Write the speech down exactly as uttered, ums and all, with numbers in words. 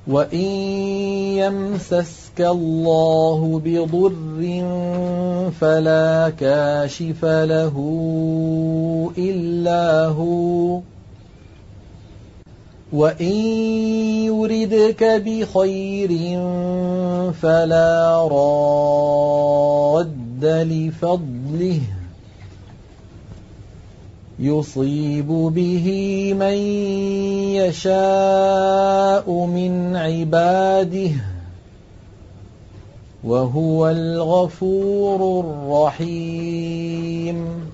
وإن يمسسك الله بضر فلا كاشف له إلا هو، وإن يردك بخير فلا راد لفضله يصيب به من يشاء من عباده وهو الغفور الرحيم.